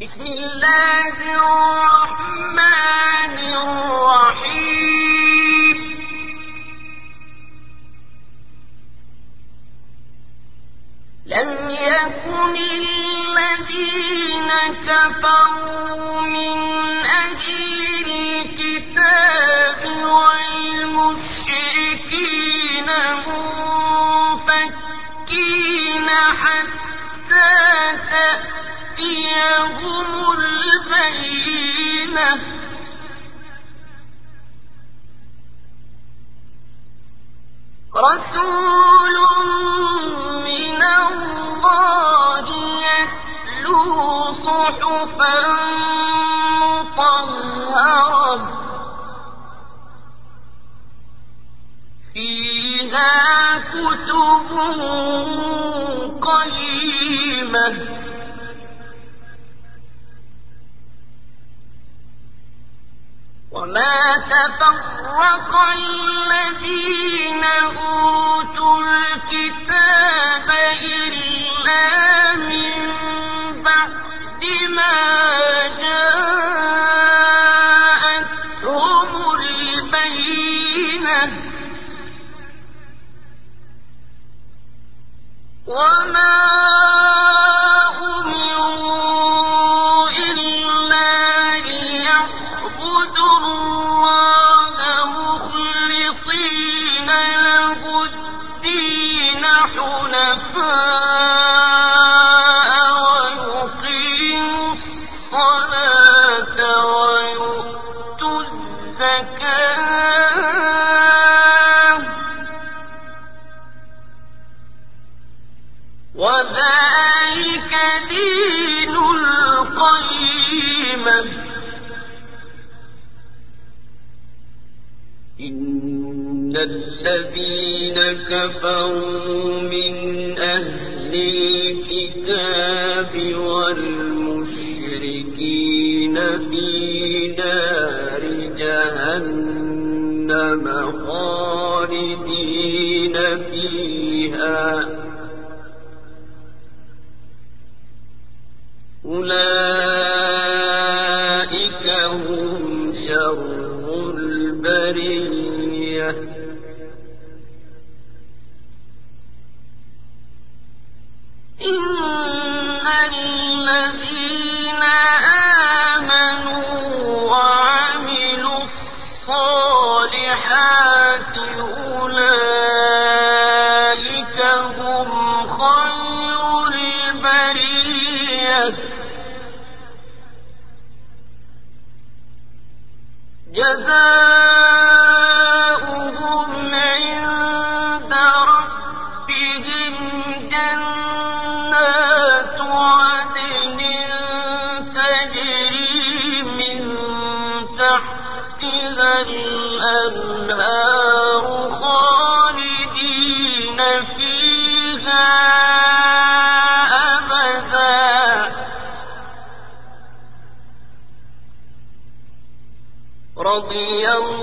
بسم الله الرحمن الرحيم. لم يكن الذين كفروا من أهل الكتاب والمشركين منفكين حتى تأتيهم البينة. رسول من الله يتلو صحفا مطهرة فيها كتب قيمة. وما تفرق الذين أوتوا الكتاب إلا من بعد ما جاءتهم البينة. وما أمروا إلا ليعبدوا الله مخلصين له الدين حنفاء ويقيموا الصلاة ويؤتوا الزكاة وذلك دين القيمة. إن الذين كفروا من أهل الكتاب والمشركين في نار جهنم خالدين فيها أولئك هم شر البرية. إن الذين آمنوا وعملوا الصالحات أولئك هم خير البرية. جزاؤهم عند ربهم جنات عدن تجري من تحتها الأنهار خالدين فيها أبدا. رضي الله